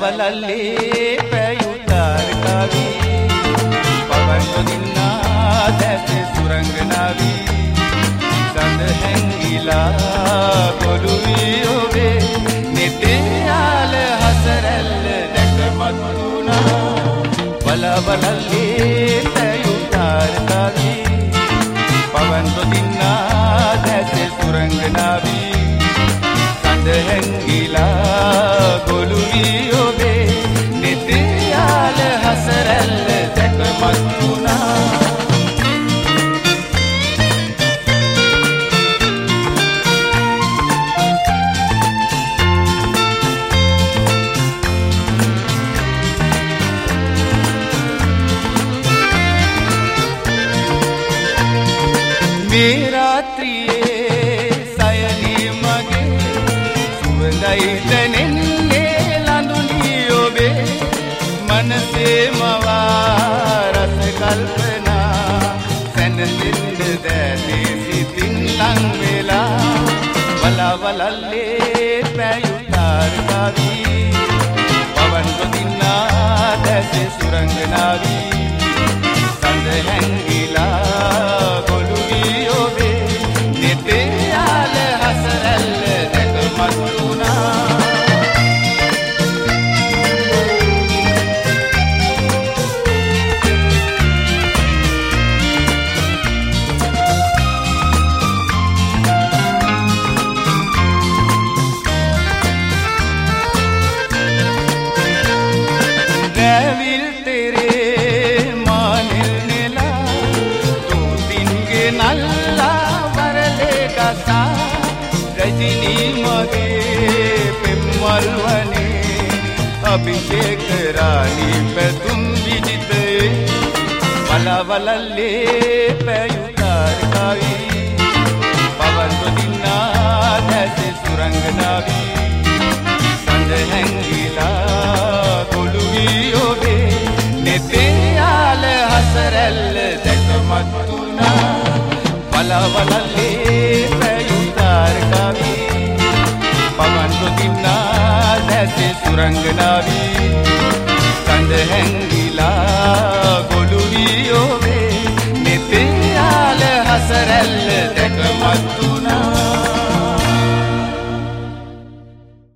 වලල්ලේ පැයුතාර කවි පවන් නොදින්නා දැසේ සුරංගනාවි සඳ හැංගිලා ගොළුවී ඔබේ නෙතේ යාල හසරැල්ල දැක මතුනා වලල්ලේ පැයුතාර කවි පවන් නොදින්නා දැසේ සුරංගනාවි සඳ හැංගිලා ගොළුවී ඔබේ නෙතේ යාල හසරැල්ල දැක මතුනා මේ රාත්‍රියේ සයනී මගේ සුවඳයි දැනෙන්නේ ලඳුනි ඔබේ මනසේ මවා රස කල්පනා සැනසෙන්න දැනේ සිතින් ලං වෙලා වලල්ලේ පැයුතාර කවි පවන් ගොදින්නා දැසේ සුරංගනාවි සඳ හැංගිලා ගොළුවී ඔබේ නෙතේ යාල හසරැල්ල දැක මතුනා रैविल तेरे मानिल नेला दो दिन के नल्ला वरले कसा रजनी मगे पिम्मल वने अभिषेक रानी पे तुम विजिते वलल्ले पैयुतार कवि पवन दिना जैसे सुरंगनावी संज हैंगीला गොළුවී ඔබේ නෙතේ යාල හසරැල්ල දැක මතුනා වලල්ලේ පැයුතාර කවි පවන් නොදින්නා දැසේ සුරංගනාවි